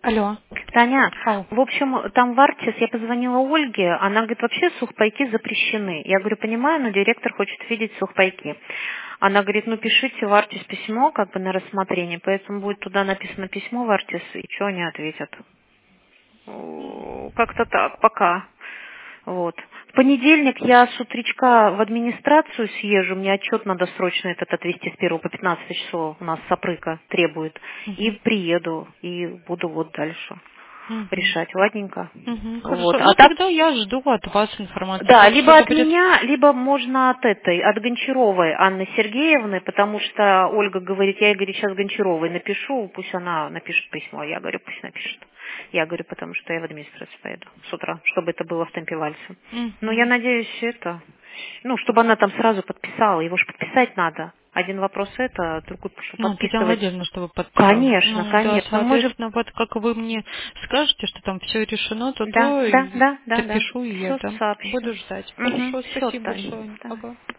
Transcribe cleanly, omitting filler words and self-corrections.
Алло. Таня, Ау. в общем, там в Артис я позвонила Ольге, она говорит, вообще сухпайки запрещены. Я говорю, понимаю, но директор хочет видеть сухпайки. Она говорит, ну пишите в Артис письмо, как бы на рассмотрение, поэтому будет туда написано письмо в Артис, и что они ответят? Как-то так, пока. Вот. В понедельник я с утречка в администрацию съезжу, мне отчет надо срочно этот отвести с 1 по 15 число, у нас сопрыка требует, и Угу. приеду, и буду вот дальше Угу. решать, ладненько. Угу. Вот. Хорошо. А Ну так, тогда я жду от вас информацию. да, Как либо что-то от будет. меня, либо можно от этой, от Гончаровой Анны Сергеевны, потому что Ольга говорит, я ей, говорит, сейчас Гончаровой напишу, пусть она напишет письмо. Я говорю, пусть напишет. Я говорю, потому что я в администрацию поеду с утра, чтобы это было в темпе вальса. Но я Угу. надеюсь, это, ну, чтобы она там сразу подписала, его же подписать надо. Один вопрос это, другой чтобы Ну, Татьяна подписывать. Владимировна, чтобы подписала. Конечно, Ну, да, конечно. Мы же, соответственно, вот как вы мне скажете, что там все решено, да, то да, и да, да, да. допишу и Все это. сообщу. Буду ждать. Угу. Хорошо, Все, спасибо Таня. большое. Да. Ага.